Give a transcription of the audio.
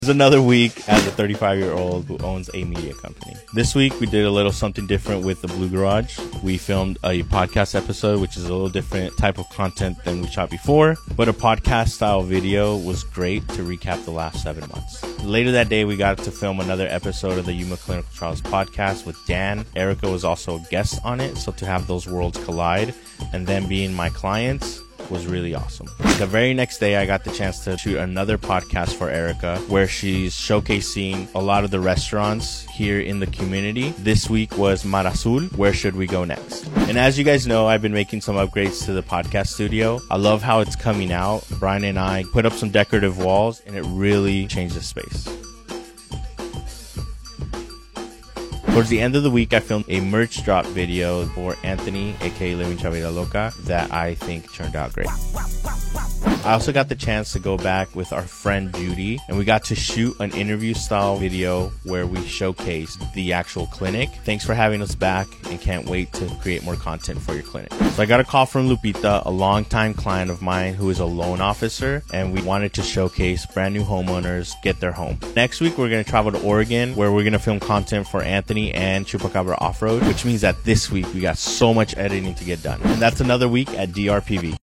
It's another week as a 35-year-old who owns a media company. This week, we did a little something different with the Blue Garage. We filmed a podcast episode, which is a little different type of content than we shot before, but a podcast-style video was great to recap the last 7 months. Later that day, we got to film another episode of the Yuma Clinical Trials podcast with Dan. Erica was also a guest on it, so to have those worlds collide and them being my clients was really awesome. The very next day, I got the chance to shoot another podcast for Erica where she's showcasing a lot of the restaurants here in the community. This week was Mar Azul, Where Should We Go Next? And as you guys know, I've been making some upgrades to the podcast studio. I love how it's coming out. Brian and I put up some decorative walls and it really changed the space. Towards the end of the week, I filmed a merch drop video for Anthony, aka Living Chavita Loca, that I think turned out great. I also got the chance to go back with our friend Judy, and we got to shoot an interview style video where we showcased the actual clinic. Thanks for having us back, and can't wait to create more content for your clinic. So I got a call from Lupita, a longtime client of mine who is a loan officer, and we wanted to showcase brand new homeowners get their home. Next week, we're going to travel to Oregon, where we're going to film content for Anthony and Chupacabra Off-Road, which means that this week we got so much editing to get done. And that's another week at DRPV.